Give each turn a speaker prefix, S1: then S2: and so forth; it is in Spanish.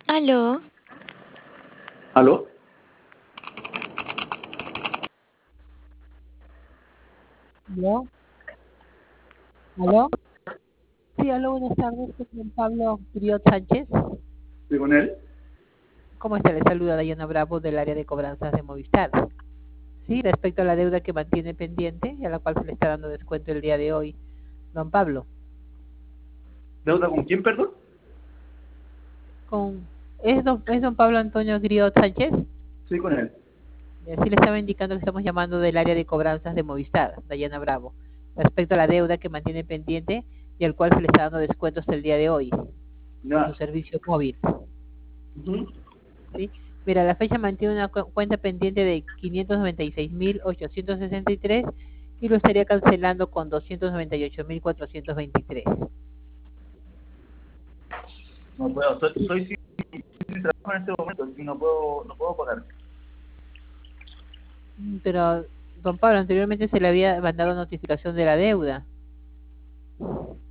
S1: Aló,
S2: ¿Aló?
S3: ¿Aló? ¿Aló? Sí, aló, buenas tardes, soy Juan Pablo Griot Sánchez.
S2: ¿Estoy con él?
S3: ¿Cómo está? Le saluda Dayana Bravo del área de cobranzas de Movistar. Sí, respecto a la deuda que mantiene pendiente y a la cual se le está dando descuento el día de hoy, don Pablo.
S2: ¿Deuda con quién, perdón?
S3: Con, ¿Es don Pablo Antonio Griot Sánchez?
S2: Estoy con él.
S3: Y así le estaba indicando que estamos llamando del área de cobranzas de Movistar, Dayana Bravo, respecto a la deuda que mantiene pendiente y al cual se le está dando descuentos el día de hoy en su
S2: Ya.
S3: servicio móvil.
S2: Ujú.
S3: ¿Sí? Mira, la fecha mantiene una cuenta pendiente de 596.863 y lo estaría cancelando con 298.423.
S2: No puedo, estoy sin trabajo en este momento, así que no puedo pagar.
S3: Pero, don Pablo, anteriormente se le había mandado notificación de la deuda.